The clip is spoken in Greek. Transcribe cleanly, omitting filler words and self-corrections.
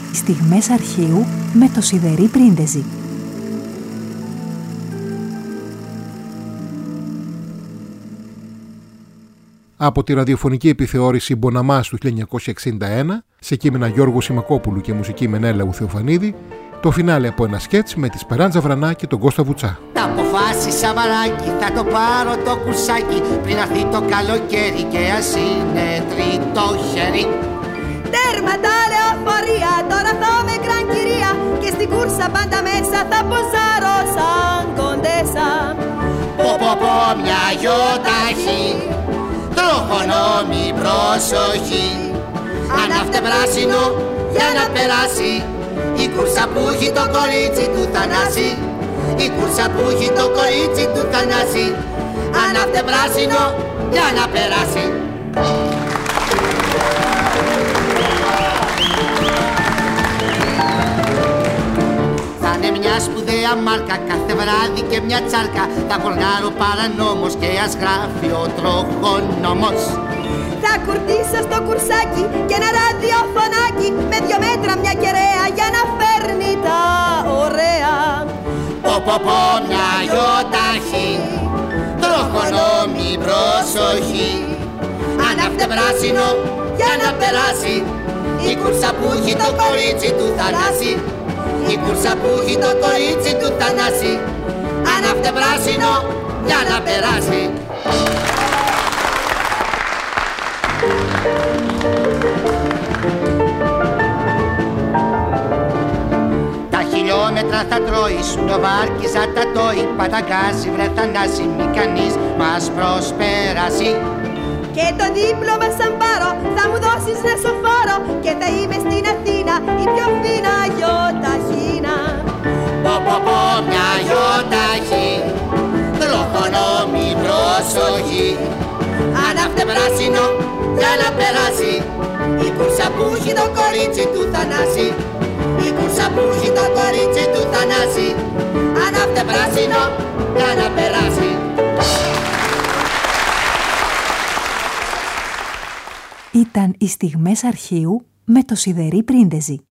Στιγμές αρχείου με το Σιδερή Πρίντεζι. Από τη ραδιοφωνική επιθεώρηση Μποναμάς του 1961, σε κείμενα Γιώργου Σιμακόπουλου και μουσική Μενέλαου Θεοφανίδη, το φινάλε από ένα σκέτς με τη Σπεράντζα Βρανά και τον Κώστα Βουτσά. Τα αποφάσισα μαράκι, θα το πάρω το κουρσάκι πριν έρθει το καλοκαίρι και ας είναι τρίτο χέρι. Τέρμα τα λεωφορεία, τώρα θα με γκραν κυρία και στην κούρσα πάντα μέσα θα ποζάρω σαν κοντέσα. Πω μια γιοταχή, τροχονόμη προσοχή. Ανάφτε πράσινο για να περάσει η κούρσα που έχει το κορίτσι του Θανάση. Η κούρσα που έχει το κορίτσι του Θανάση. Ανάφτε πράσινο για να περάσει. Θα είναι μια σπουδαία μάρκα κάθε βράδυ και μια τσάρκα. Θα κορνάρω παρανόμος και ας γράφει ο τροχονόμος. Θα κουρτίσω στο κουρσάκι και ένα ραδιοφωνάκι με 2 μέτρα μια κεραία για να φέρνει τα ωραία. Πω μια γιοταχή, τροχονόμη προσοχή. Ανάφτε πράσινο για να περάσει η κούρσα που έχει το κορίτσι του Θανάση. Η κούρσα που έχει το κορίτσι του Θανάση. Ανάφτε πράσινο για να περάσει. Τα χιλιόμετρα θα τρώει, σου το βάρκιζα τα τόει. Παταγκάζει βρε Θανάση, μη κανείς μας προσπεράσει. Και το δίπλωμα σαν πάρω θα μου δώσεις να σοφόρω και θα είμαι στην Αθήνα η πιο φίνα γιοταχίνα. Πω μια γιοταχή, τροχονόμη προσοχή. Ανάφτε πράσινο για να περάσει η κούρσα που έχει το κορίτσι του Θανάση. Η κούρσα που έχει το κορίτσι του Θανάση. Ανάφτε πράσινο για να περάσει. Ήταν οι Στιγμές αρχείου με το Σιδερή Πρίντεζι.